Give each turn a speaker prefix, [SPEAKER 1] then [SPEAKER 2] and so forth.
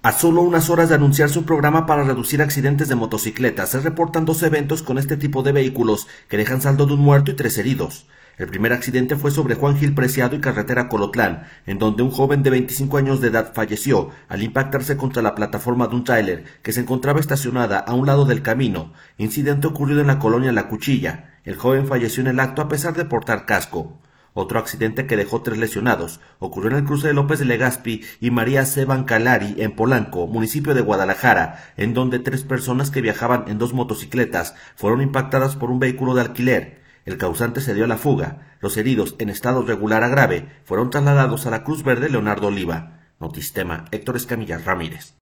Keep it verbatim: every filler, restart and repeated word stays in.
[SPEAKER 1] A solo unas horas de anunciarse un programa para reducir accidentes de motocicletas, se reportan dos eventos con este tipo de vehículos que dejan saldo de un muerto y tres heridos. El primer accidente fue sobre Juan Gil Preciado y carretera Colotlán, en donde un joven de veinticinco años de edad falleció al impactarse contra la plataforma de un tráiler que se encontraba estacionada a un lado del camino, incidente ocurrido en la colonia La Cuchilla. El joven falleció en el acto a pesar de portar casco. Otro accidente que dejó tres lesionados ocurrió en el cruce de López de Legazpi y María C. Bancalari en Polanco, municipio de Guadalajara, en donde tres personas que viajaban en dos motocicletas fueron impactadas por un vehículo de alquiler. El causante se dio a la fuga. Los heridos, en estado regular a grave, fueron trasladados a la Cruz Verde Leonardo Oliva. Notistema, Héctor Escamilla Ramírez.